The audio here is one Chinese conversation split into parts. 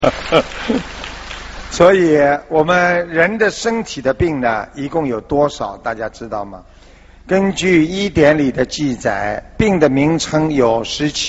所以我们人的身体的病呢，一共有多少？大家知道吗？根据医典里的记载，病的名称有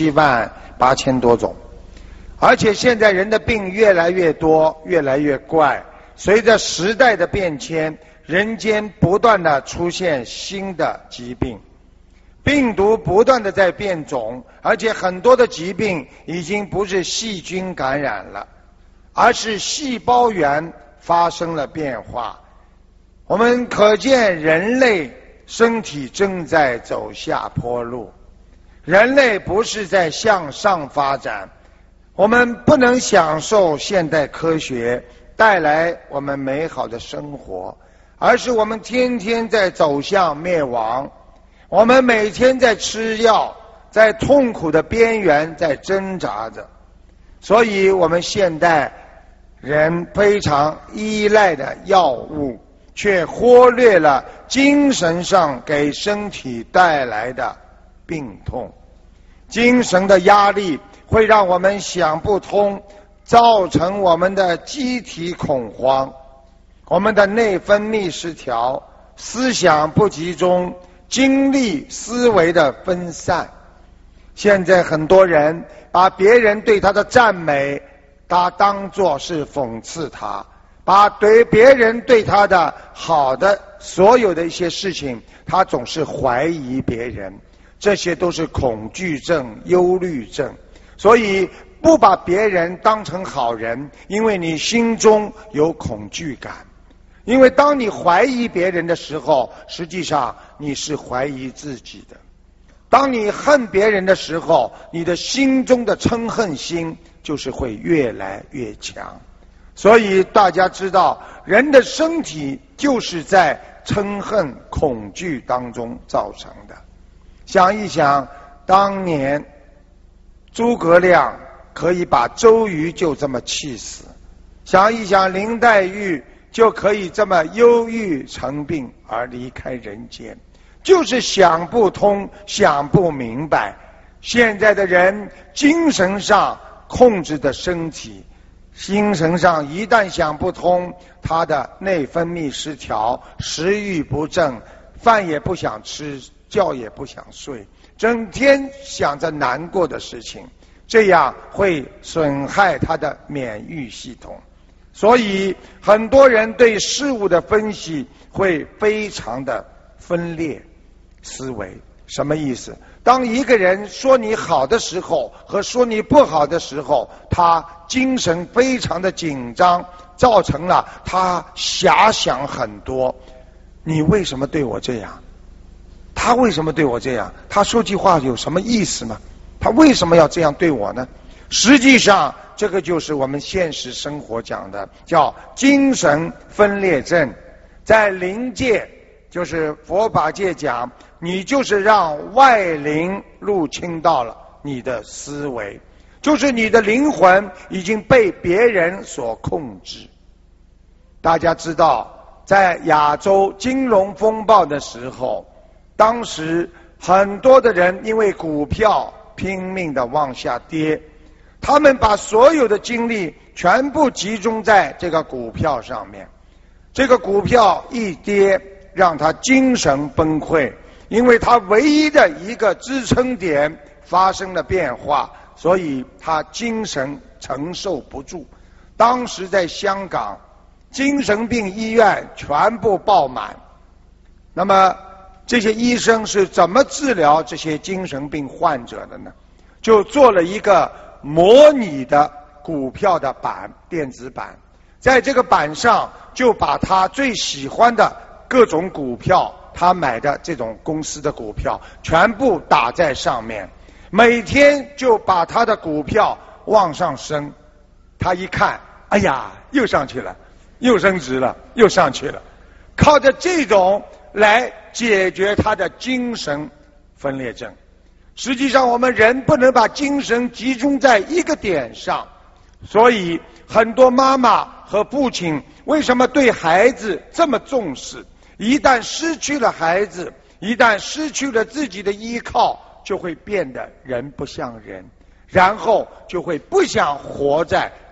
178000多种，而且现在人的病越来越多，越来越怪。随着时代的变迁，人间不断的出现新的疾病，病毒不断的在变种，而且很多的疾病已经不是细菌感染了，而是细胞源发生了变化。我们可见人类身体正在走下坡路，人类不是在向上发展，我们不能享受现代科学带来我们美好的生活，而是我们天天在走向灭亡。我们每天在吃药，在痛苦的边缘在挣扎着，所以我们现代人非常依赖的药物，却忽略了精神上给身体带来的病痛。精神的压力会让我们想不通，造成我们的机体恐慌，我们的内分泌失调，思想不集中，精力思维的分散。现在很多人把别人对他的赞美，他当作是讽刺他，把别人对他的好的所有的一些事情，他总是怀疑别人，这些都是恐惧症、忧虑症。所以不把别人当成好人，因为你心中有恐惧感。因为当你怀疑别人的时候，实际上你是怀疑自己的。当你恨别人的时候，你的心中的嗔恨心就是会越来越强。所以大家知道，人的身体就是在嗔恨恐惧当中造成的。想一想，当年诸葛亮可以把周瑜就这么气死，想一想林黛玉就可以这么忧郁成病而离开人间，就是想不通，想不明白。现在的人精神上控制的身体，精神上一旦想不通，他的内分泌失调，食欲不振，饭也不想吃，觉也不想睡，整天想着难过的事情，这样会损害他的免疫系统。所以很多人对事物的分析会非常的分裂思维。什么意思？当一个人说你好的时候和说你不好的时候，他精神非常的紧张，造成了他遐想很多。你为什么对我这样？他为什么对我这样？他说句话有什么意思呢？他为什么要这样对我呢？实际上这个就是我们现实生活讲的，叫精神分裂症。在灵界，就是佛法界讲，你就是让外灵入侵到了你的思维，就是你的灵魂已经被别人所控制。大家知道，在亚洲金融风暴的时候，当时很多的人因为股票拼命的往下跌，他们把所有的精力全部集中在这个股票上面，这个股票一跌，让他精神崩溃，因为他唯一的一个支撑点发生了变化，所以他精神承受不住。当时在香港，精神病医院全部爆满，那么这些医生是怎么治疗这些精神病患者的呢？就做了一个模拟的股票的电子版，在这个版上就把他最喜欢的各种股票，他买的这种公司的股票全部打在上面，每天就把他的股票往上升。他一看，哎呀，又上去了，又升值了，又上去了，靠着这种来解决他的精神分裂症。实际上我们人不能把精神集中在一个点上，所以很多妈妈和父亲为什么对孩子这么重视？一旦失去了孩子，一旦失去了自己的依靠，就会变得人不像人，然后就会不想活在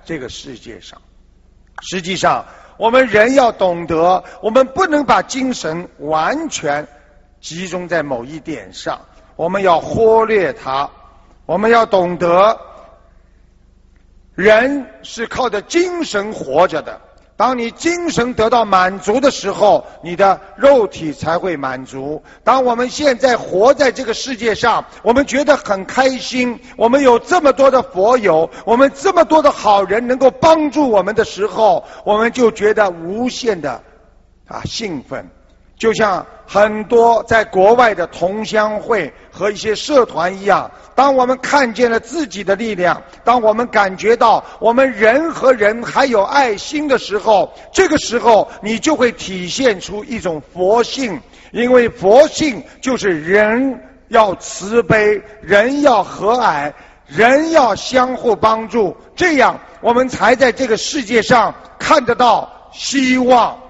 这个世界上。实际上我们人要懂得，我们不能把精神完全集中在某一点上，我们要忽略它。我们要懂得人是靠着精神活着的，当你精神得到满足的时候，你的肉体才会满足。当我们现在活在这个世界上，我们觉得很开心，我们有这么多的佛友，我们这么多的好人能够帮助我们的时候，我们就觉得无限的兴奋。就像很多在国外的同乡会和一些社团一样，当我们看见了自己的力量，当我们感觉到我们人和人还有爱心的时候，这个时候你就会体现出一种佛性。因为佛性就是人要慈悲，人要和蔼，人要相互帮助，这样我们才在这个世界上看得到希望。